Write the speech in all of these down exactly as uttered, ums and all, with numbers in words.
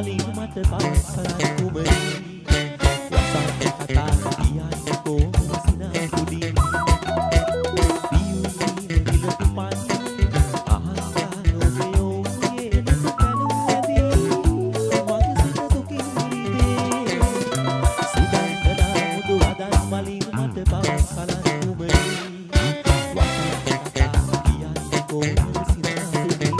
මලින් මට පාසලක් කුමරී වසන්ත කතා කියන්නේ කොහොම සිනාකුඩින් පියුමි විලපු පන් අහංගා ඔබේ ඔබේ නත කනුවදී මගේ සිත දුකින් මිරිදේ සුදන්දනා මුදු හදන් මලින් මට පාසලක් කුමරී වසන්ත කතා කියන්නේ කොහොම සිනාකුඩින්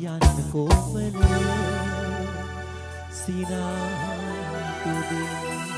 Sina Kudin